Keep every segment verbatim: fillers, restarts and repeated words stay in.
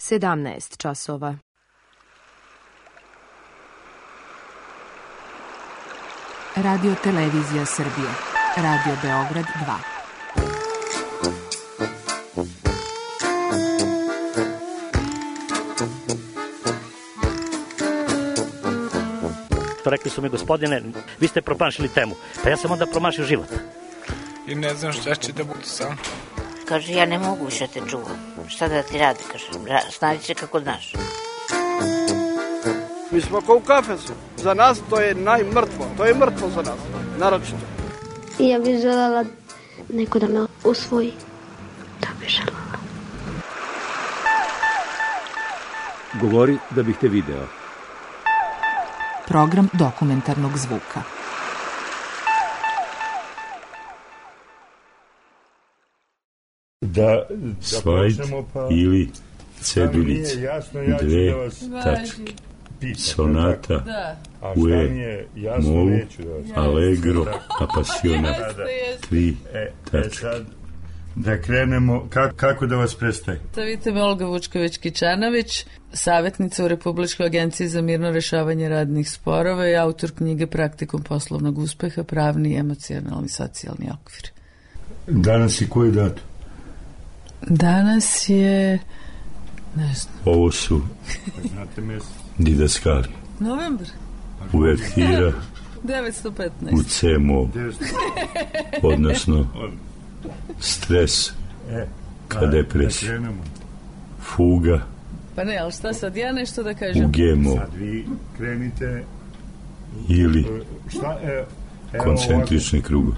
sedamnaest časova. Radio Televizija Srbije. Radio Beograd dva. Rekli su mi, gospodine, vi ste promašili temu. Pa ja sam onda promašio život. I ne znam šta će da budu sam. Kaže, ja ne mogu više te čuvam. Šta da ti radi, kaže, snađi se kako znaš. Mi smo kao u kafesu. Za nas to je najmrtvo. To je mrtvo za nas, naročito. I ja bih željela neko da me usvoji. Da bih željela. Govori da bih te video. Program dokumentarnog zvuka. Da, slajd pa, ili cedulice, dve tačke, sonata, u e, molu, allegro, apasionat, tri tačke. Da krenemo, kako, kako da vas predstavim? Savite me Olga Vučković-Kičanović, savjetnica u Republičkoj agenciji za mirno rešavanje radnih sporova i autor knjige Praktikum poslovnog uspeha, pravni, emocionalni, socijalni okvir. Danas je koji datum? Danas je, ne znam. Ovo su didaskali. Novembar. Uvertira devetsto petnaest. u C-mol. Odnosno stres, ka depresija, fuga. Pa ne, ali šta sad, ja nešto da kažem? U G-mol. Sad vi krenite ili šta, e, koncentrični krugovi.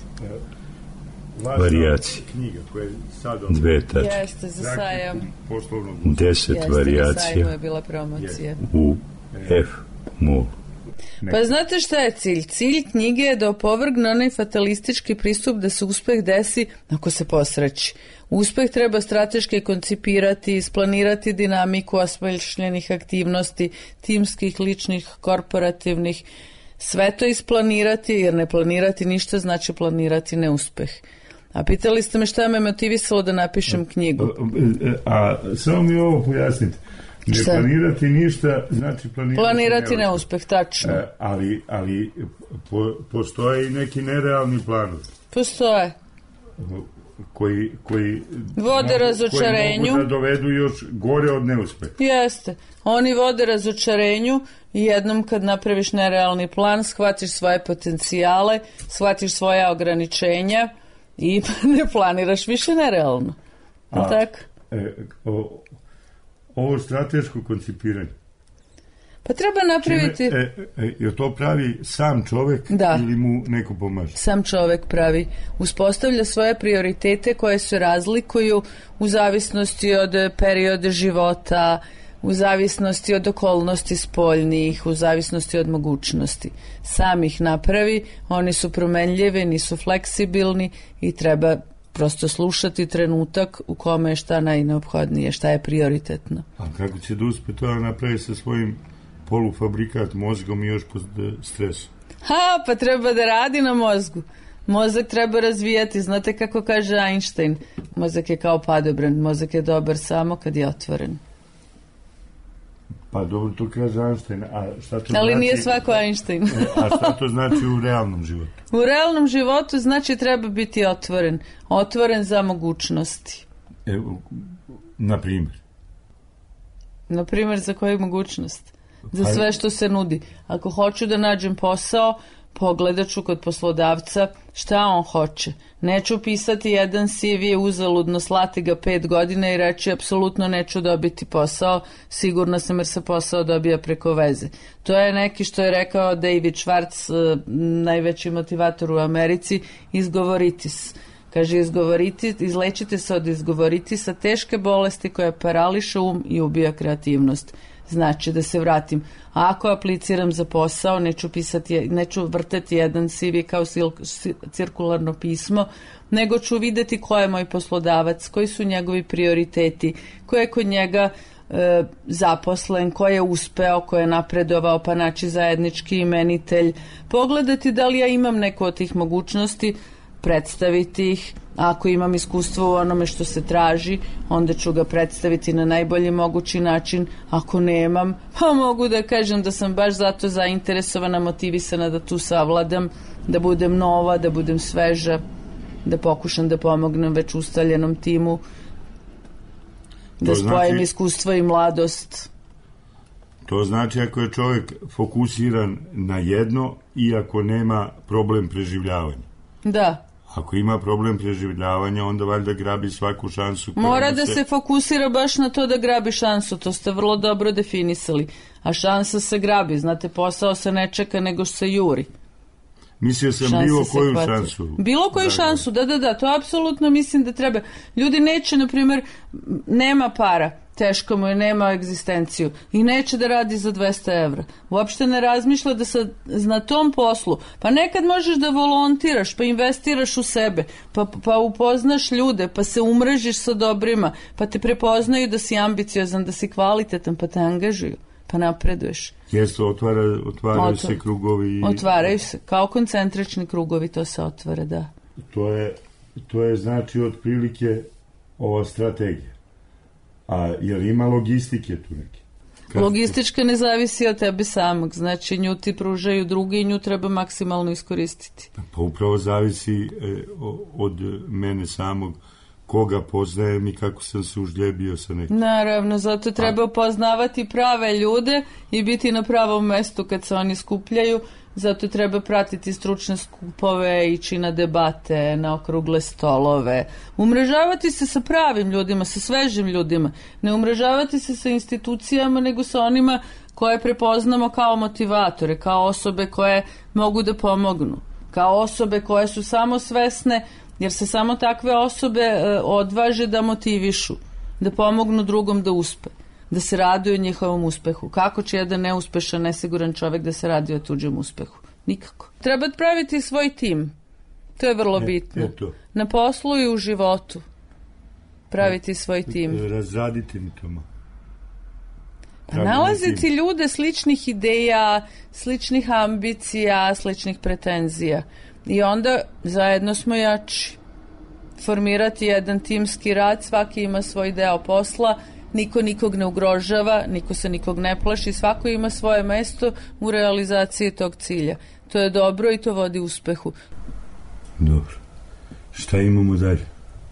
Varijacije. Dve tačke. Jeste, za sajam. Deset Jeste, varijacija. Jeste, je bila promocija. U F-molu. Pa znate šta je cilj? Cilj knjige je da opovrgne onaj fatalistički pristup da se uspeh desi ako se posreći. Uspeh treba strateški koncipirati, isplanirati dinamiku osmišljenih aktivnosti, timskih, ličnih, korporativnih. Sve to isplanirati, jer ne planirati ništa znači planirati neuspeh. A pitali ste me šta me motivisalo da napišem knjigu. A, a samo mi ovo pojasnite. Ne šta? Planirati ništa znači planirati, planirati neuspeh, tačno. E, ali ali po, postoje i neki nerealni planovi. Postoje. Koji, koji vode mogu, razočarenju. Koji mogu da dovedu još gore od neuspeha. Jeste. Oni vode razočarenju i jednom kad napraviš nerealni plan, shvatiš svoje potencijale, shvatiš svoja ograničenja i ne planiraš više nerealno. A, tako? E, o, ovo strateško koncipiranje. Pa treba napraviti... Čime, e, e, je to pravi sam čovek da. Ili mu neko pomaže? Sam čovek pravi. Uspostavlja svoje prioritete koje se razlikuju u zavisnosti od perioda života, u zavisnosti od okolnosti spoljnih, u zavisnosti od mogućnosti. Sam ih napravi, oni su promenljivi, nisu fleksibilni i treba prosto slušati trenutak u kome je šta najneophodnije, šta je prioritetno. A kako će da uspe to da napravi sa svojim polufabrikat mozgom i još pod stresom? Ha, pa treba da radi na mozgu. Mozak treba razvijati, znate kako kaže Einstein, mozak je kao padobran, mozak je dobar samo kad je otvoren. Pa dobro, to kaže Einstein, a šta to Ali znači? nije svako Einstein. A šta to znači u realnom životu? U realnom životu znači treba biti otvoren. Otvoren za mogućnosti. E, na primjer? Na primjer, za koju mogućnost? Za sve što se nudi. Ako hoću da nađem posao, pogledat ću kod poslodavca šta on hoće. Neću pisati jedan C V uzaludno, slati ga pet godina i reći apsolutno neću dobiti posao, sigurno sam jer se posao dobija preko veze. To je neki što je rekao David Schwartz, najveći motivator u Americi, izgovoritis. Kaže, izgovoriti, izlečite se od izgovoritisa, teške bolesti koja parališe um i ubija kreativnost. Znači da se vratim. A ako apliciram za posao, neću pisati, neću vrteti jedan C V kao sil, cirkularno pismo, nego ću videti ko je moj poslodavac, koji su njegovi prioriteti, ko je kod njega e, zaposlen, ko je uspeo, ko je napredovao, pa naći zajednički imenitelj. Pogledati da li ja imam neku od tih mogućnosti, predstaviti ih, Ako imam iskustvo u onome što se traži, onda ću ga predstaviti na najbolji mogući način. Ako nemam, pa mogu da kažem da sam baš zato zainteresovana, motivisana da tu savladam, da budem nova, da budem sveža, da pokušam da pomognem već ustaljenom timu, da znači, spojim iskustvo i mladost. To znači ako je čovjek fokusiran na jedno i ako nema problem preživljavanja. Da. Ako ima problem preživljavanja, onda valjda grabi svaku šansu. Mora da se... se fokusira baš na to da grabi šansu, to ste vrlo dobro definisali. A šansa se grabi, znate, posao se ne čeka nego se juri. Mislio sam šansa bilo koju šansu. Bilo koju da, šansu, da, da, da, to apsolutno mislim da treba. Ljudi neće, na primjer, nema para, teško mu je, nema egzistenciju i neće da radi za dvesta evra. Uopšte ne razmišlja da sad na tom poslu, pa nekad možeš da volontiraš, pa investiraš u sebe, pa, pa upoznaš ljude, pa se umrežiš sa dobrima, pa te prepoznaju da si ambiciozan, da si kvalitetan, pa te angažuju, pa napreduješ. Jeste, otvara, otvaraju Otvor, se krugovi. Otvaraju se, kao koncentrični krugovi, to se otvara, da. To je, to je znači otprilike ova strategija. A je li ima logistike tu neke? Kad... Logistička ne zavisi od tebe samog, znači nju ti pružaju drugi i nju treba maksimalno iskoristiti. Pa upravo zavisi e, od mene samog, koga poznajem i kako sam se užljebio sa nekim. Naravno, zato treba upoznavati prave ljude i biti na pravom mestu kad se oni skupljaju, zato treba pratiti stručne skupove, ići na debate, na okrugle stolove, umrežavati se sa pravim ljudima, sa svežim ljudima, ne umrežavati se sa institucijama, nego sa onima koje prepoznamo kao motivatore, kao osobe koje mogu da pomognu, kao osobe koje su samo svesne, jer se samo takve osobe e, odvaže da motivišu, da pomognu drugom da uspe, da se raduje njihovom uspehu. Kako će jedan neuspešan, nesiguran čovjek da se raduje o tuđem uspehu? Nikako. Treba praviti svoj tim. To je vrlo bitno. E, na poslu i u životu. Praviti svoj tim. Razraditi mi to. Pa nalaziti tim. Ljude sličnih ideja, sličnih ambicija, sličnih pretenzija. I onda zajedno smo jači. Formirati jedan timski rad, svaki ima svoj deo posla, niko nikog ne ugrožava, niko se nikog ne plaši, svako ima svoje mesto u realizaciji tog cilja. To je dobro i to vodi uspehu. Dobro. Šta imamo dalje?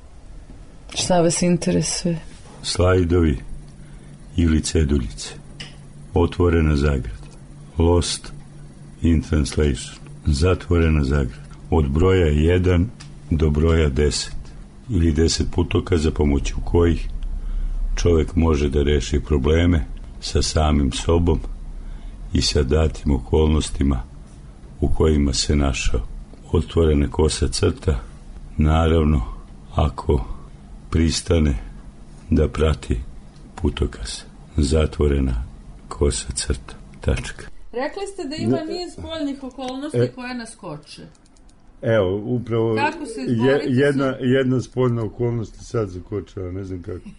Šta vas interesuje? Slajdovi ili ceduljice. Otvorena zagrada. Lost in translation. Zatvorena zagrada. Od broja jedan do broja deset. Ili deset putokaza pomoću kojih čovjek može da reši probleme sa samim sobom i sa datim okolnostima u kojima se našao. Otvorena kosa crta, naravno, ako pristane da prati putokaz. Zatvorena kosa crta. Tačka. Rekli ste da ima niz spoljnih okolnosti e, koje nas koče. Evo, upravo je, jedna, jedna spoljna okolnost sad zakočava, ne znam kako.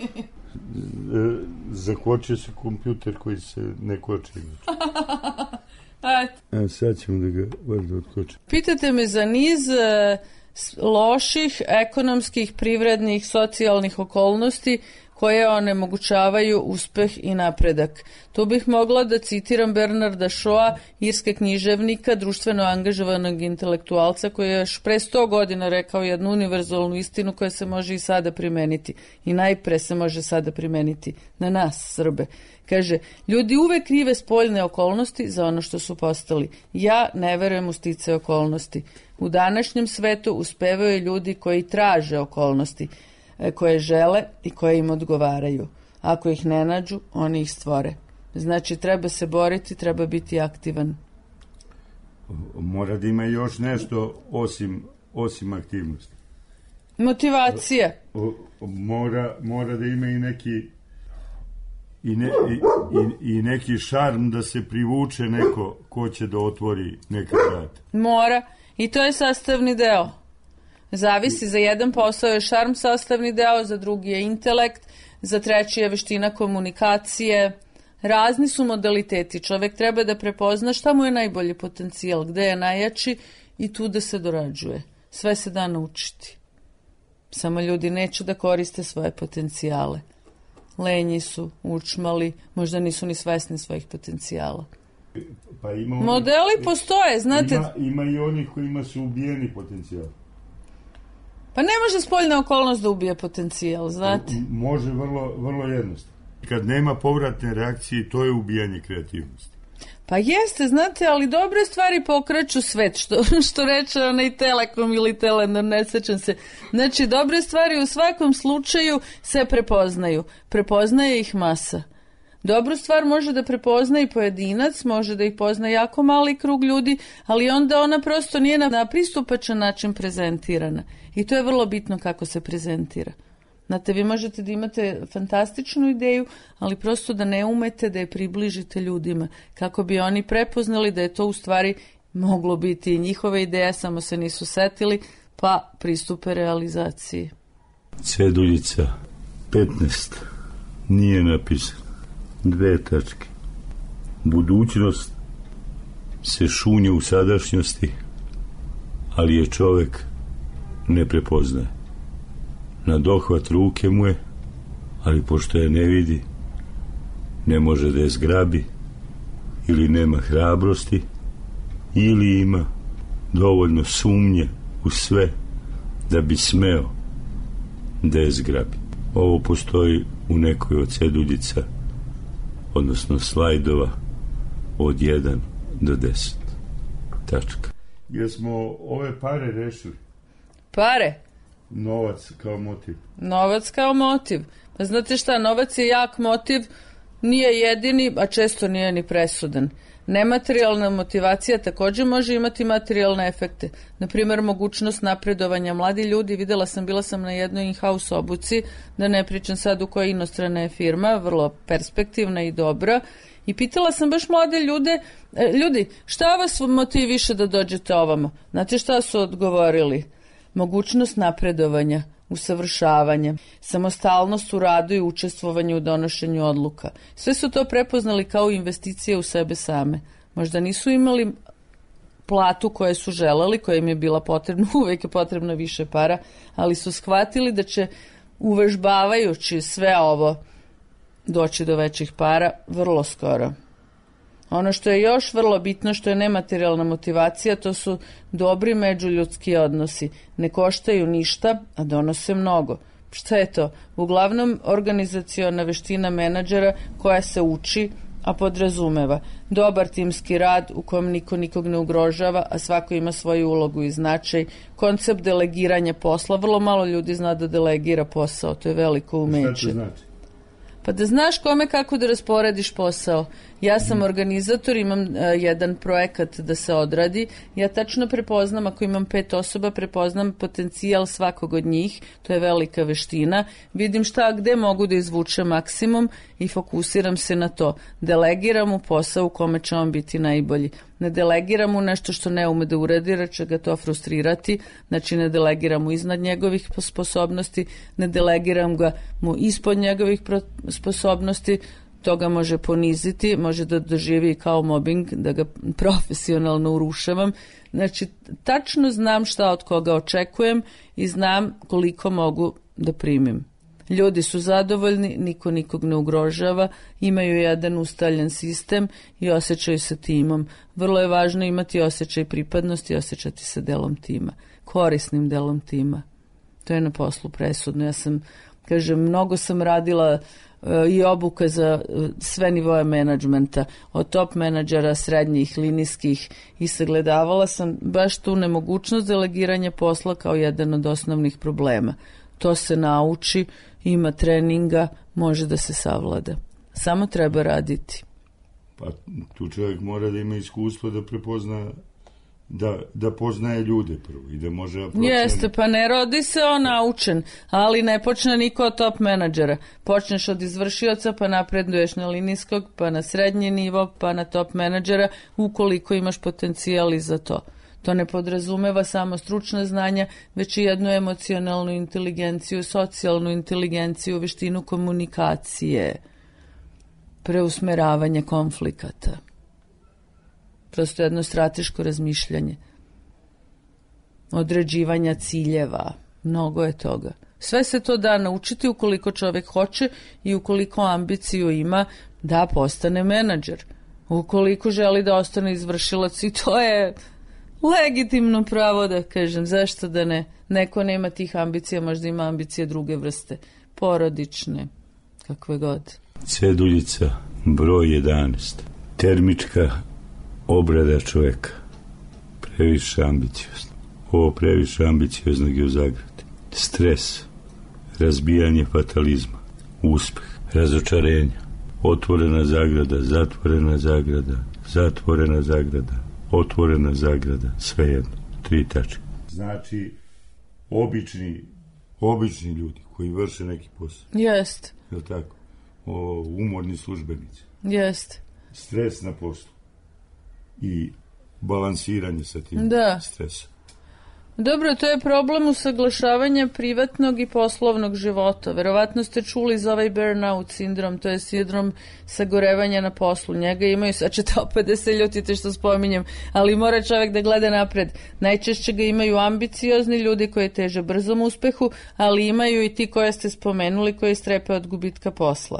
Zakočio se kompjuter koji se ne koče. A sad ćemo da ga valjda otkoče. Pitate me za niz loših ekonomskih, privrednih, socijalnih okolnosti koje onemogućavaju uspeh i napredak. Tu bih mogla da citiram Bernarda Shawa, irskog književnika, društveno angažovanog intelektualca, koji je još pre sto godina rekao jednu univerzalnu istinu koja se može i sada primeniti. I najpre se može sada primeniti na nas, Srbe. Kaže, ljudi uvek krive spoljne okolnosti za ono što su postali. Ja ne verujem u sticaje okolnosti. U današnjem svetu uspevaju ljudi koji traže okolnosti, koje žele i koje im odgovaraju. Ako ih ne nađu, oni ih stvore. Znači, treba se boriti, treba biti aktivan. Mora da ima još nešto osim, osim aktivnosti. Motivacija. Mora, mora da ima i neki i, ne, i, i, i neki šarm da se privuče neko ko će da otvori neka vrata. Mora. I to je sastavni deo. Zavisi, za jedan posao je šarm sastavni deo, za drugi je intelekt, za treći je veština komunikacije. Razni su modaliteti. Čovjek treba da prepozna šta mu je najbolji potencijal, gde je najjači i tu da se dorađuje. Sve se da naučiti. Samo ljudi neće da koriste svoje potencijale. Lenji su, učmali, možda nisu ni svesni svojih potencijala. Pa ima modeli onih, postoje, znate. Ima, ima i onih kojima su ubijeni potencijal. Pa ne može spoljna okolnost da ubije potencijal, znate. Može vrlo, vrlo jednostavno. Kad nema povratne reakcije, to je ubijanje kreativnosti. Pa jeste, znate, ali dobre stvari pokreću svet, što, što reče onaj Telekom ili Telenor, ne sećam se. Znači, dobre stvari u svakom slučaju se prepoznaju. Prepoznaje ih masa. Dobru stvar može da prepozna i pojedinac, može da ih pozna jako mali krug ljudi, ali onda ona prosto nije na, na pristupačan način prezentirana. I to je vrlo bitno kako se prezentira. Znate, vi možete da imate fantastičnu ideju, ali prosto da ne umete da je približite ljudima, kako bi oni prepoznali da je to u stvari moglo biti i njihove ideje, samo se nisu setili, pa pristupe realizaciji. Ceduljica petnaest nije napisano. Dve tačke. Budućnost se šunje u sadašnjosti, ali je čovek ne prepoznaje. Na dohvat ruke mu je, ali pošto je ne vidi, ne može da je zgrabi, ili nema hrabrosti, ili ima dovoljno sumnje u sve da bi smeo da je zgrabi. Ovo postoji u nekoj od ceduljica, odnosno slajdova od jedan do deset. Tačka. Jesmo ove pare rešili? Pare? Novac kao motiv. Novac kao motiv. Pa znate šta, novac je jak motiv, nije jedini, a često nije ni presudan. Nematerijalna motivacija također može imati materijalne efekte. Naprimjer, mogućnost napredovanja. Mladi ljudi, videla sam, bila sam na jednoj in-house obuci, da ne pričam sad u kojoj inostrana je firma, vrlo perspektivna i dobra, i pitala sam baš mlade ljude, ljudi, šta vas motiviše da dođete ovamo? Znate šta su odgovorili? Mogućnost napredovanja, usavršavanje, samostalnost u radu i učestvovanju u donošenju odluka. Sve su to prepoznali kao investicije u sebe same. Možda nisu imali platu koje su želeli, koja im je bila potrebna, uvek je potrebno više para, ali su shvatili da će, uvežbavajući sve ovo, doći do većih para vrlo skoro. Ono što je još vrlo bitno, što je nematerijalna motivacija, to su dobri međuljudski odnosi. Ne koštaju ništa, a donose mnogo. Šta je to? Uglavnom organizaciona veština menadžera koja se uči, a podrazumeva dobar timski rad u kojem niko nikog ne ugrožava, a svako ima svoju ulogu i značaj, koncept delegiranja posla. Vrlo malo ljudi zna da delegira posao, to je veliko umeće. Šta to znači? Pa da znaš kome kako da rasporediš posao. Ja sam organizator, imam uh, jedan projekat da se odradi. Ja tačno prepoznam, ako imam pet osoba, prepoznam potencijal svakog od njih. To je velika veština. Vidim šta, gde mogu da izvučem maksimum i fokusiram se na to. Delegiram mu posao u kome će on biti najbolji. Ne delegiram mu nešto što ne ume da uradi, jer će ga to frustrirati. Znači ne delegiram mu iznad njegovih sposobnosti, ne delegiram ga mu ispod njegovih sposobnosti. To ga može poniziti, može da doživi kao mobbing, da ga profesionalno urušavam. Znači, tačno znam šta od koga očekujem i znam koliko mogu da primim. Ljudi su zadovoljni, niko nikog ne ugrožava, imaju jedan ustaljen sistem i osjećaju se timom. Vrlo je važno imati osjećaj pripadnosti i osjećati se delom tima, korisnim delom tima. To je na poslu presudno. Ja sam, kažem, mnogo sam radila i obuka za sve nivoje menadžmenta, od top menadžera, srednjih, linijskih, i sagledavala sam baš tu nemogućnost delegiranja posla kao jedan od osnovnih problema. To se nauči, ima treninga, može da se savlada. Samo treba raditi. Pa tu čovjek mora da ima iskustvo da prepozna, da, da poznaje ljude prvo i da može... Procen... Jeste, pa ne rodi se on naučen, ali ne počne niko od top menadžera. Počneš od izvršioca, pa napreduješ na linijskog, pa na srednji nivo, pa na top menadžera, ukoliko imaš potencijal i za to. To ne podrazumeva samo stručna znanja, već i jednu emocionalnu inteligenciju, socijalnu inteligenciju, veštinu komunikacije, preusmeravanje konflikata. Prosto jedno strateško razmišljanje, određivanja ciljeva, mnogo je toga. Sve se to da naučiti ukoliko čovjek hoće i ukoliko ambiciju ima da postane menadžer. Ukoliko želi da ostane izvršilac, i to je legitimno pravo da kažem, zašto da ne? Neko nema tih ambicija, možda ima ambicije druge vrste, porodične, kakve god. Ceduljica, broj jedanaest. Termička obrada čoveka. Previše ambiciozno. Ovo previše ambicioznog je u zagradi. Stres, razbijanje fatalizma, uspeh, razočarenja, otvorena zagrada, zatvorena zagrada, zatvorena zagrada, otvorena zagrada, svejedno, tri tačke. Znači, obični, obični ljudi koji vrše neki posao. Jest. Je li tako? O, umorni službenici. Jest. Stres na poslu. I balansiranje sa tim da. stresom. Dobro, to je problem usaglašavanja privatnog i poslovnog života. Verovatno ste čuli za ovaj burnout sindrom, to je sindrom sagorevanja na poslu. Njega imaju, sad ćete opet da se ljutite što spominjem, ali mora čovjek da gleda napred. Najčešće ga imaju ambiciozni ljudi koji teže brzom uspehu, ali imaju i ti koje ste spomenuli koji strepe od gubitka posla.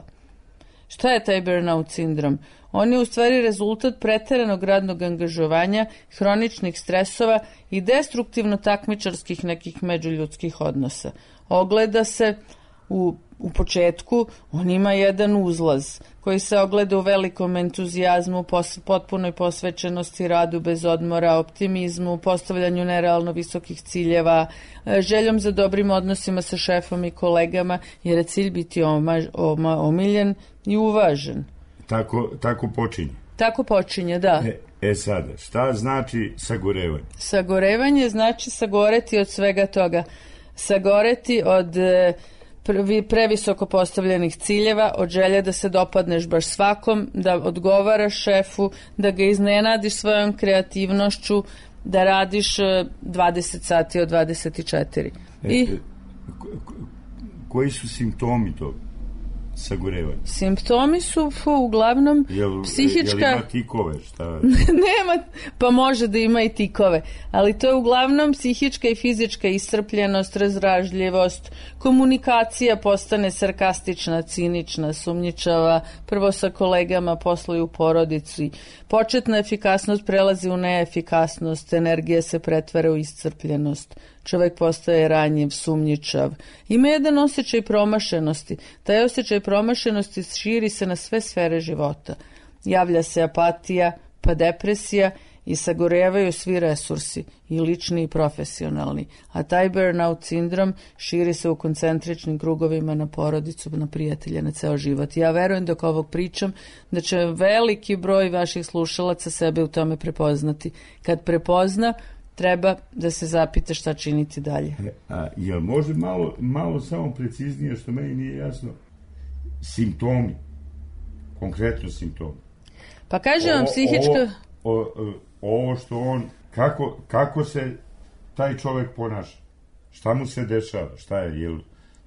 Šta je taj burnout sindrom? On je u stvari rezultat preteranog radnog angažovanja, hroničnih stresova i destruktivno takmičarskih nekih međuljudskih odnosa. Ogleda se u, u početku, on ima jedan uzlaz koji se ogleda u velikom entuzijazmu, pos, potpunoj posvećenosti radu bez odmora, optimizmu, postavljanju nerealno visokih ciljeva, željom za dobrim odnosima sa šefom i kolegama, jer je cilj biti oma, oma, omiljen i uvažen. Tako, tako počinje. Tako počinje, da. E, e sada, šta znači sagorevanje? Sagorevanje znači sagoreti od svega toga. Sagoreti od prvi, previsoko postavljenih ciljeva, od želje da se dopadneš baš svakom, da odgovaraš šefu, da ga iznenadiš svojom kreativnošću, da radiš dvadeset sati od dvadeset četiri. E, I ko, ko, koji su simptomi toga? Sagorevanje. Simptomi su fu, uglavnom jel, psihička... Jel ima tikove? Šta? Nema, pa može da ima i tikove, ali to je uglavnom psihička i fizička iscrpljenost, razdražljivost, komunikacija postane sarkastična, cinična, sumnjičava, prvo sa kolegama, posle i u porodici. Početna efikasnost prelazi u neefikasnost, energija se pretvara u iscrpljenost. Čovjek postaje ranjiv, sumnjičav. Ima jedan osjećaj promašenosti. Taj osjećaj promašenosti širi se na sve sfere života. Javlja se apatija, pa depresija i sagorevaju svi resursi, i lični i profesionalni. A taj burnout sindrom širi se u koncentričnim krugovima na porodicu, na prijatelje, na ceo život. Ja verujem dok ovog pričam da će veliki broj vaših slušalaca sebe u tome prepoznati. Kad prepozna, treba da se zapita šta činiti dalje. A jel može malo, malo samo preciznije, što meni nije jasno, simptomi, konkretno simptomi? Pa kažem vam, psihička... Ovo, o, ovo što on, kako, kako se taj čovjek ponaša? Šta mu se dešava? Šta je, jel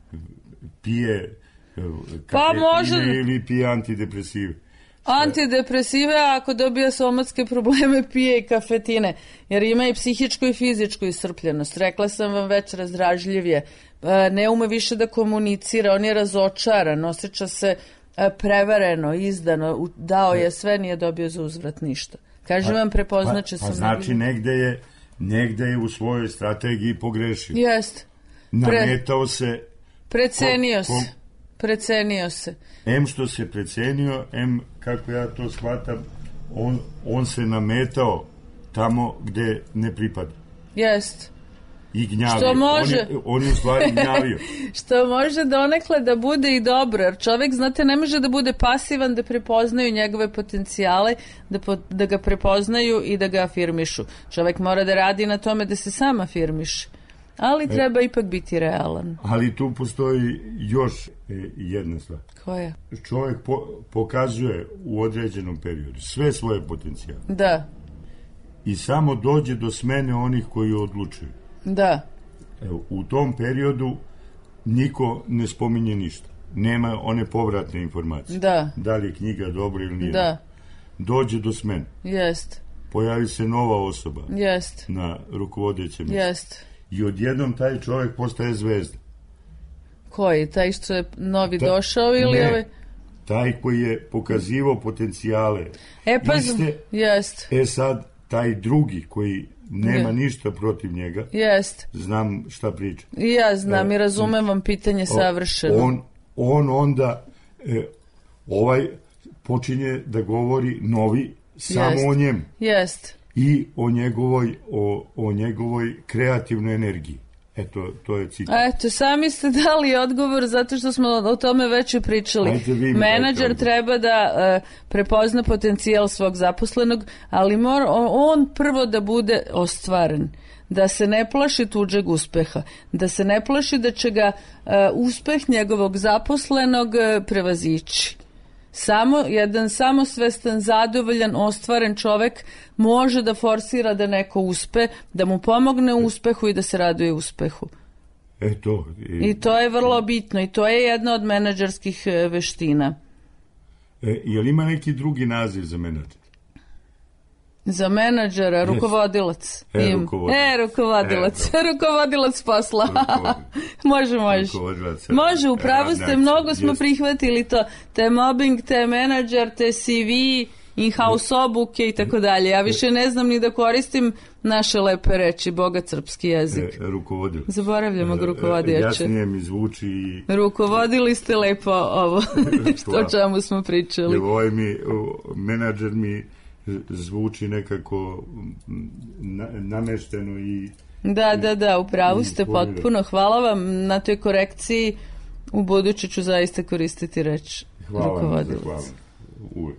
pije pa može... ili pije antidepresive? Antidepresive, a ako dobija somatske probleme, pije i kafetine, jer ima i psihičku i fizičku iscrpljenost. Rekla sam vam već, razdražljiv je, ne ume više da komunicira, on je razočaran, osjeća se prevareno, izdano, dao je sve, nije dobio za uzvrat ništa. Kažem vam, prepoznaće pa, sam... Pa znači negde je, negde je u svojoj strategiji pogrešio. Jest. Pre... Nametao se... Precenio ko, ko, se. Precenio se. Em što se precenio, em, kako ja to shvatam, on, on se nametao tamo gde ne pripada. Jest. I gnjavio. Što može... On je, on je u stvari gnjavio. Što može donekle da bude i dobro, jer čovjek, znate, ne može da bude pasivan, da prepoznaju njegove potencijale, da, po, da ga prepoznaju i da ga afirmišu. Čovjek mora da radi na tome da se sam afirmiše. Ali treba e, ipak biti realan. Ali tu postoji još e, jedna stvar. Koja? Čovjek po, pokazuje u određenom periodu sve svoje potencijale. Da. I samo dođe do smene onih koji odlučuju. Da. Evo, u tom periodu niko ne spominje ništa. Nema one povratne informacije. Da. Da li je knjiga dobra ili nije. Da. Dođe do smene. Jest. Pojavi se nova osoba. Jest. Na rukovodećem mjestu. Jest. I odjednom taj čovjek postaje zvezda. Koji? Taj što je novi Ta, došao ili ne, ovaj? taj koji je pokazivao potencijale. E pa, Iste, jest. E sad, taj drugi koji nema Je. ništa protiv njega, Jest. znam šta priča. I ja znam e, i razumem vam pitanje savršeno. On, on onda, e, ovaj počinje da govori novi samo Jest. o njemu. Jest. I o njegovoj, o, o njegovoj kreativnoj energiji. Eto, to je citat. Eto, sami ste dali odgovor zato što smo o tome već i pričali. Ajde vi mi Menadžer dajte treba da uh, prepozna potencijal svog zaposlenog, ali mora on prvo da bude ostvaren. Da se ne plaši tuđeg uspeha. Da se ne plaši da će ga uh, uspeh njegovog zaposlenog uh, prevazići. Samo jedan samosvestan, zadovoljan, ostvaren čovek može da forsira da neko uspe, da mu pomogne u uspehu i da se raduje uspehu. E to, i, I to je vrlo bitno i to je jedna od menadžerskih veština. E, je li ima neki drugi naziv za menadžer? Za menadžera, rukovodilac. E, Im. rukovodilac. E, rukovodilac. E, rukovodilac posla. može, može. Rukovodilac, Može, upravo ste, znači, mnogo smo jest. prihvatili to. Te mobbing, te menadžer, te C V, in-house obuke i tako dalje. Ja više ne znam ni da koristim naše lepe reči, bogat srpski jezik. E, rukovodilac. Zaboravljamo ga rukovodioče. Jasnije mi zvuči i... Rukovodili ste lepo ovo, o čemu smo pričali. Evo, ovaj mi, menadžer mi zvuči nekako na, namešteno i... Da, da, da, upravo ste potpuno. Hvala vam na toj korekciji. U buduće ću zaista koristiti reč rukovodilac. Hvala, uvek.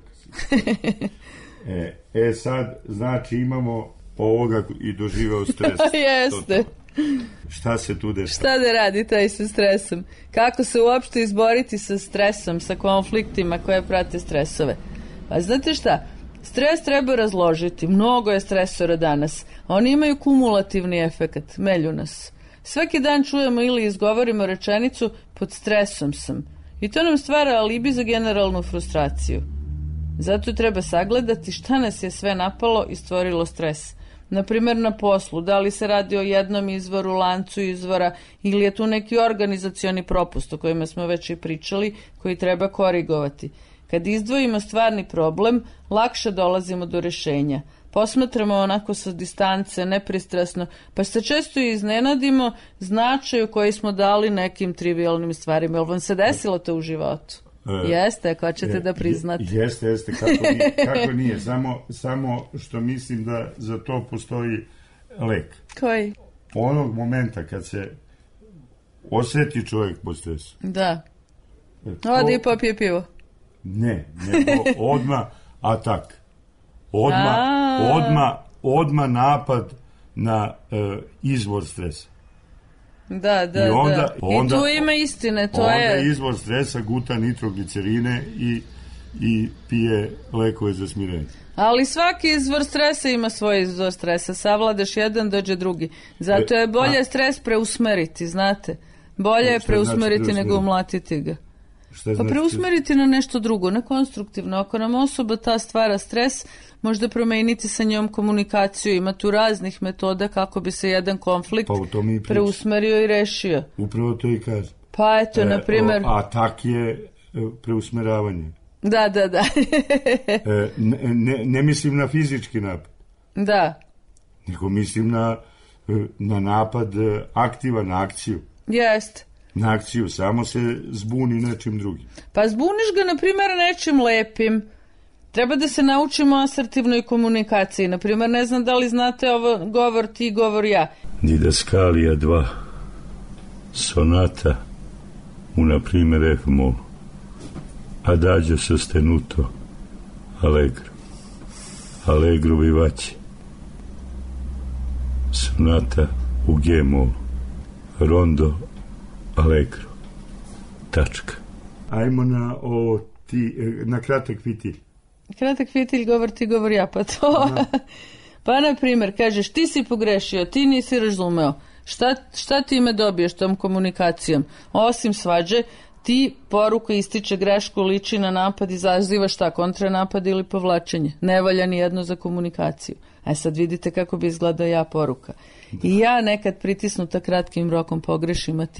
e, e sad, znači imamo ovoga i doživeo stres. Jeste. Šta se tu dešava? Šta da radi taj sa stresom? Kako se uopšte izboriti sa stresom, sa konfliktima koje prate stresove? Pa znate šta? Stres treba razložiti. Mnogo je stresora danas. Oni imaju kumulativni efekat. Melju nas. Svaki dan čujemo ili izgovorimo rečenicu pod stresom sam. I to nam stvara alibi za generalnu frustraciju. Zato treba sagledati šta nas je sve napalo i stvorilo stres. Naprimjer na poslu, da li se radi o jednom izvoru, lancu izvora ili je tu neki organizacioni propust o kojima smo već i pričali koji treba korigovati. Kad izdvojimo stvarni problem, lakše dolazimo do rješenja. Posmatramo onako sa distance, nepristrasno, pa se često i iznenadimo značaju koji smo dali nekim trivialnim stvarima. Jel vam se desilo to u životu? E, jeste, ako ćete e, da priznate. Jeste, jeste, kako nije, kako nije. Samo, samo što mislim da za to postoji lek. Koji? Onog momenta kad se osjeti čovjek po stresu. Da. To, odi i popije pivo. Ne, nego odmah atak. Odmah, odmah, odmah napad na uh, izvor stresa. Da, da, I onda, da. Onda, I tu ima istine, to onda je... Onda izvor stresa guta nitroglicerine i, i pije lekove za smirenje. Ali svaki izvor stresa ima svoj izvor stresa. Savladaš jedan, dođe drugi. Zato je bolje e, stres preusmeriti, znate. Bolje je preusmeriti znači nego umlatiti ga. Šta pa preusmeriti na nešto drugo, na konstruktivno. Ako nam osoba ta stvara stres, možda promeniti sa njom komunikaciju. Ima tu raznih metoda kako bi se jedan konflikt pa preusmerio i rešio. Upravo to i kažem. Pa eto, e, na primjer... Atak je preusmeravanje. Da, da, da. e, ne, ne, ne mislim na fizički napad. Da. Nego mislim na, na napad aktivan, na akciju. Jest. Na akciju, samo se zbuni nečim drugim. Pa zbuniš ga, na primjer, nečim lepim. Treba da se naučimo asertivnoj komunikaciji. Na primjer, ne znam da li znate ovo govor ti, govor ja. Didaskalija dva. Sonata una primjer F mol. Adagio sostenuto. Allegro. Allegro vivace. Sonata u G mol. Rondo Allegro. Tačka. Ajmo na ovo ti, na kratak fitilj. Kratak fitilj, govor ti, govor ja, pa to. Pa, na primjer, kažeš, ti si pogrešio, ti nisi razumeo. Šta, šta ti me dobiješ tom komunikacijom? Osim svađe, ti poruka ističe grešku, liči na napad, izaziva šta, kontranapad ili povlačenje. Ne valja ni jedno za komunikaciju. A sad vidite kako bi izgledao ja poruka. Da. I ja nekad pritisnuta kratkim rokom pogrešim, a ti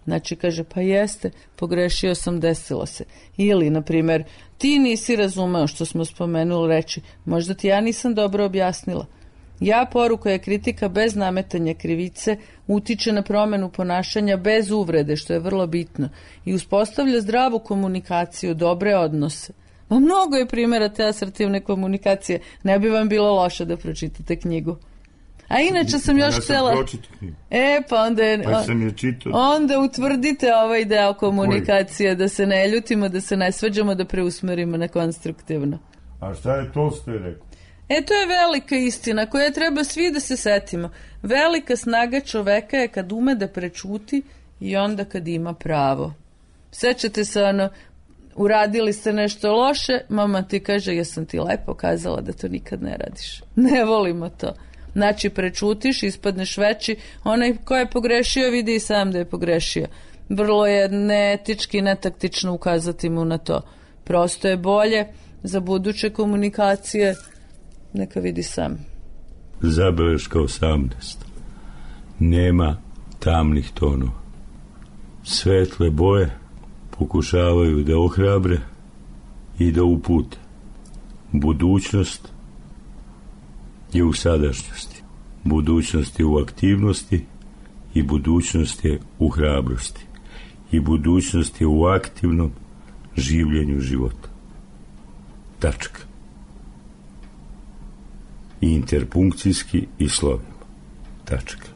Znači, kaže, pa jeste, pogrešio sam, desilo se. Ili, na primjer, ti nisi razumeo što smo spomenuli reči, možda ti ja nisam dobro objasnila. Ja poruka je kritika bez nametanja krivice, utiče na promjenu ponašanja bez uvrede, što je vrlo bitno, i uspostavlja zdravu komunikaciju, dobre odnose. Ma mnogo je primjera te asertivne komunikacije, ne bi vam bilo loše da pročitate knjigu. A inače sam još ja htjela... E, pa onda je... Pa sam je čitao. Onda utvrdite ovaj deo komunikacije, da se ne ljutimo, da se ne svađamo, da preusmerimo na konstruktivno. A šta je Tolstoj rekao? E, to je velika istina koja treba svi da se setimo. Velika snaga čoveka je kad ume da prečuti i onda kad ima pravo. Sećate se ono, uradili ste nešto loše, mama ti kaže, jesam ti lepo kazala da to nikad ne radiš. Ne volimo to. Znači, prečutiš, ispadneš veći, onaj ko je pogrešio vidi i sam da je pogrešio. Vrlo je neetički, netaktično ukazati mu na to. Prosto je bolje za buduće komunikacije, neka vidi sam. Zabeleška osamnaest. Nema tamnih tonova. Svetle boje pokušavaju da ohrabre i da upute. Budućnost je u sadašnjosti. Budućnost je u aktivnosti i budućnost je u hrabrosti. I budućnost je u aktivnom življenju života. Tačka. I interpunkcijski i slovima. Tačka.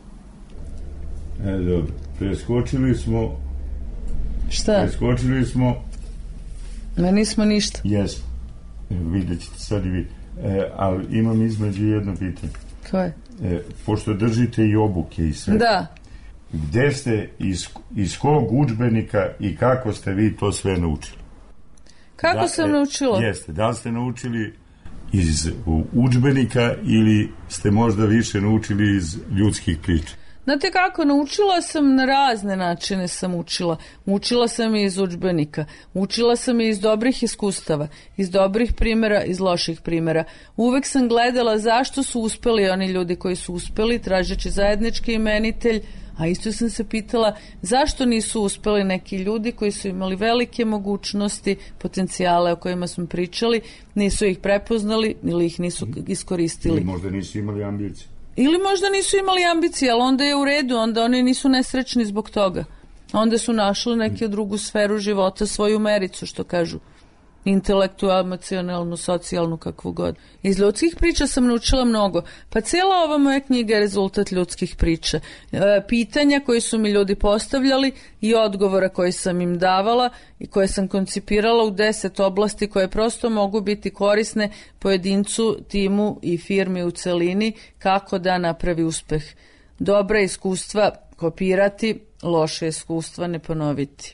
E, dobro. Preskočili smo... Šta? Preskočili smo... Ma nismo ništa. Jesmo. Vidjet ćete sad i vi. E, ali imam između jedno pitanje. Koje? E, pošto držite i obuke i sve. Da. Gde ste, iz, iz kog udžbenika i kako ste vi to sve naučili? Kako da, sam e, naučila? Jeste. Da li ste naučili iz udžbenika ili ste možda više naučili iz ljudskih priča? Znate kako, naučila sam na razne načine sam učila. Učila sam i iz udžbenika, učila sam i iz dobrih iskustava, iz dobrih primjera, iz loših primjera. Uvek sam gledala zašto su uspeli oni ljudi koji su uspeli, tražeći zajednički imenitelj, a isto sam se pitala zašto nisu uspeli neki ljudi koji su imali velike mogućnosti, potencijale o kojima smo pričali, nisu ih prepoznali ili ih nisu iskoristili. Ili možda nisu imali ambicije. Ili možda nisu imali ambicije, ali onda je u redu, onda oni nisu nesrećni zbog toga. Onda su našli neku drugu sferu života, svoju mericu, što kažu. Intelektualnu, emocionalnu, socijalnu, kakvu god. Iz ljudskih priča sam naučila mnogo. Pa cijela ova moja knjiga je rezultat ljudskih priča. E, pitanja koje su mi ljudi postavljali i odgovora koje sam im davala i koje sam koncipirala u deset oblasti koje prosto mogu biti korisne pojedincu, timu i firmi u celini kako da napravi uspeh. Dobra iskustva kopirati, loše iskustva ne ponoviti.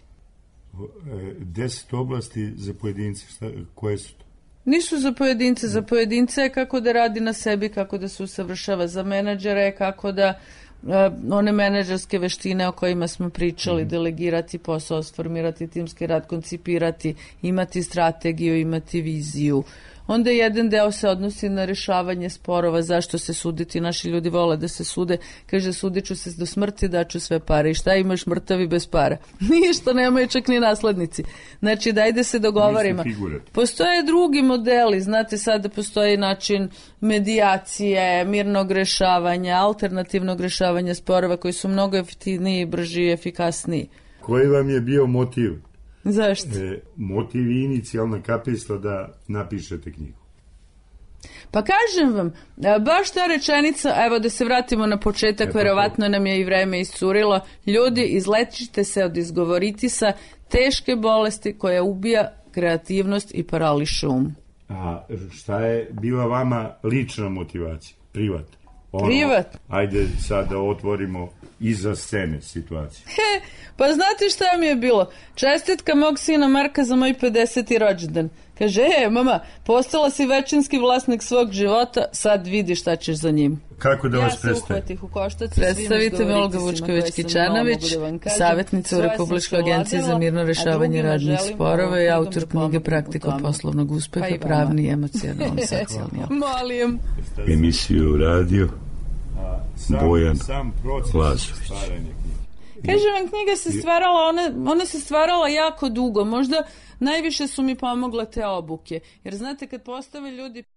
Deset oblasti za pojedince, šta, koje su to? Nisu za pojedince, za pojedince je kako da radi na sebi, kako da se usavršava, za menadžere je kako da uh, one menadžerske veštine o kojima smo pričali, mm-hmm. delegirati posao, sformirati timski rad, koncipirati, imati strategiju, imati viziju. Onda jedan deo se odnosi na rešavanje sporova, zašto se suditi, naši ljudi vole da se sude, kaže sudit ću se do smrti, daću sve pare. I šta imaš mrtavi bez para? Ništa, nemaju čak ni naslednici. Znači dajde se dogovorimo. Postoje drugi modeli, znate sada postoji način medijacije, mirnog rešavanja, alternativnog rešavanja sporova koji su mnogo jeftiniji, brži i efikasniji. Koji vam je bio motiv? Zašto? E, motiv i inicijalna kapisla da napišete knjigu. Pa kažem vam, baš ta rečenica, evo da se vratimo na početak, e, verovatno nam je i vreme iscurilo, ljudi, izlečite se od izgovoritisa, teške bolesti koja ubija kreativnost i parališe um. A šta je bila vama lična motivacija, privatna? Ono, Privat? Ajde sad da otvorimo iza scene situaciju. He, pa znate šta mi je bilo? Čestitka mog sina Marka za moj pedeseti rođendan. Kaže, e, mama, postala si većinski vlasnik svog života, sad vidi šta ćeš za njim. Kako da ja vas predstavim? Predstavite me Olga Vučković-Kičanović, savjetnica u Republičkoj agenciji za mirno rešavanje radnih sporova i autor knjige Praktika poslovnog uspeha, pravni i emocionalni socijalni opet. Molim. Emisiju radio Bojan Lazović. Kažem vam, knjiga se stvarala, ona, ona se stvarala jako dugo, možda najviše su mi pomogle te obuke, jer znate kad postave ljudi